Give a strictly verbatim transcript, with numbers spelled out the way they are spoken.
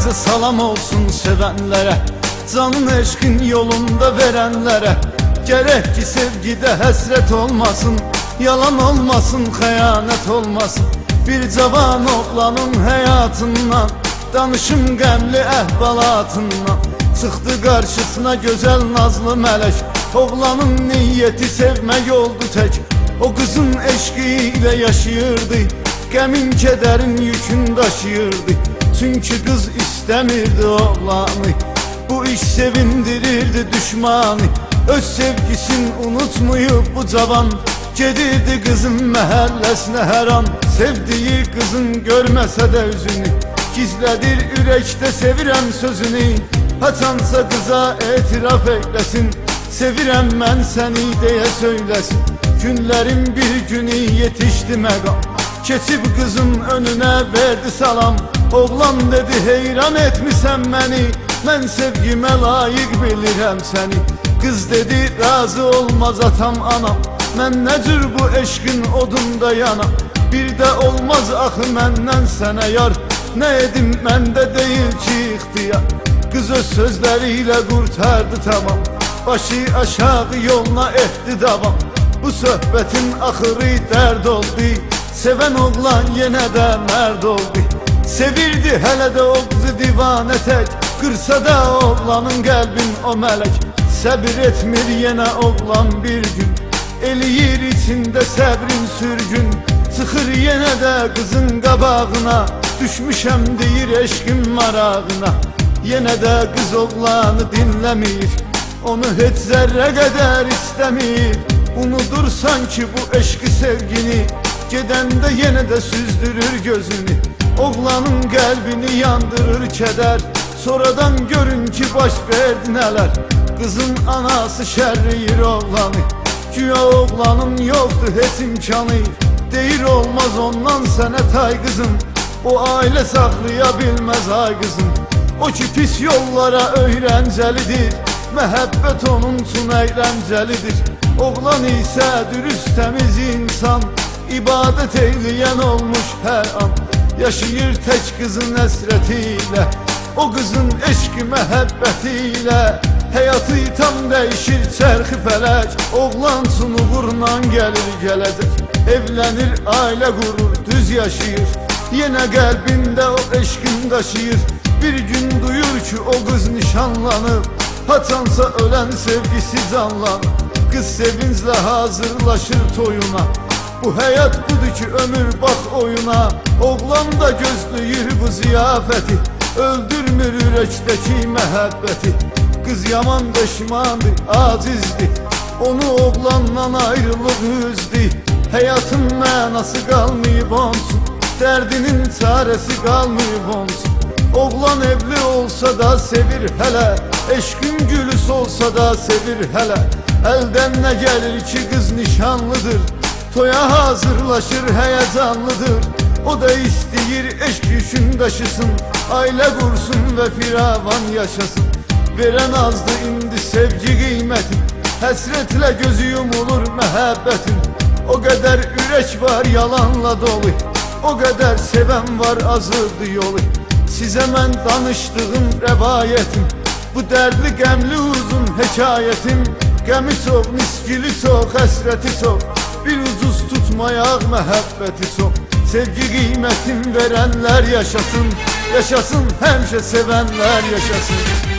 Herkese salam olsun sevenlere, canın eşkin yolunda verenlere. Gerek ki sevgide hasret olmasın, yalan olmasın, xəyanət olmasın. Bir cavan oğlanın həyatından, danışım qəmli əhvalatından. Çıxdı qarşısına gözəl nazlı mələk, oğlanın niyyəti sevmək oldu tək. O qızın eşqi ilə yaşayırdı, qəmin kədərin yükün daşıyırdı. Çünkü kız istemirdi oğlanı, bu iş sevindirirdi düşmanı. Öz sevgisini unutmayıp bu cavan, gedirdi kızın məhəlləsinə hər an. Sevdiği kızın görməsə də üzünü, gizlədir ürəkdə sevirəm sözünü. Haçansa kıza etiraf eyləsin, sevirəm mən səni deyə söyləsin. Günlərin bir günü yetişdi məqam, keçib kızın önüne verdi salam. Oğlan dedi heyran etmisən məni, mən sevgimə layiq bilirəm səni. Kız dedi razı olmaz atam anam, mən nə cür bu eşqin odunda yanam. Bir də olmaz axı məndən sənə yar, nə edim məndə deyil ki ixtiyar. Kız öz sözləriyle qurtardı tamam, başı aşağı yoluna etdi davam. Bu söhbətin axırı dərd oldu, sevən oğlan yenə də mərd oldu. Sevirdi hələ də o qızı divanə tək, qırsa da oğlanın qəlbin o mələk. Səbir etmir yenə oğlan bir gün, eləyir içində səbrin sürgün. Çıxır yenə də qızın qabağına, düşmüşəm deyir eşqin marağına. Yenə də qız oğlanı dinləmir, onu heç zərrə qədər istəmir. Unudursan ki bu eşqi sevgini, gedəndə yenə də süzdürür gözünü. Oğlanın qəlbini yandırır kədər, sonradan görün ki baş verdi nələr. Qızın anası şərriyir oğlanı, güya oğlanın yoxdur heç imkanı. Deyir olmaz ondan sənə tay qızım, o ailə saxlaya bilməz ay qızım. O ki pis yollara öyrəncəlidir, məhəbbət onun üçün əyləncəlidir. Oğlan isə dürüst təmiz insan, ibadət eyləyən olmuş hər an. Yaşayır tək qızın əsrətiyle, o qızın eşqi məhəbbətiyle. Həyatı tam dəyişir çərxi fələk, oğlan üçün uğurla gəlir gələcək. Evlənir, ailə qurur, düz yaşayır, yenə qəlbində o eşqin daşıyır. Bir gün duyur ki o qız nişanlanıb, haçansa ölən sevgisi canlanıb. Qız sevinclə hazırlaşır toyuna, bu həyat budur ki ömür bax oyuna. Oğlan da gözləyir bu ziyafəti, öldürmür ürəkdəki məhəbbəti. Qız yaman peşmandır, acizdir, onu oğlandan ayrılıq üzdü. Həyatın mənası qalmayıb onsun, dərdinin çarəsi qalmayıb onsun. Oğlan evli olsa da sevir hələ, eşqin gülüs olsa da sevir hələ. Əldən nə gəlir ki qız nişanlıdır, toya hazırlaşır həyəcanlıdır. O da istəyir eşq yükün daşısın, ailə qursun və firavan yaşasın. Verən azdı indi sevgi qiymətin, həsrətlə gözü yumulur məhəbbətin. O qədər ürək var yalanla dolu, o qədər sevən var azırdı yolu. Sizə mən danışdığım rəvayətim, bu dərdli qəmli uzun hekayətim. Qəmi çox, miskili çox, həsrəti çox, bir ucuz tutmayaq məhəbbəti çox. Sevgi qiymətin verənlər yaşasın, yaşasın həmişə sevənlər yaşasın.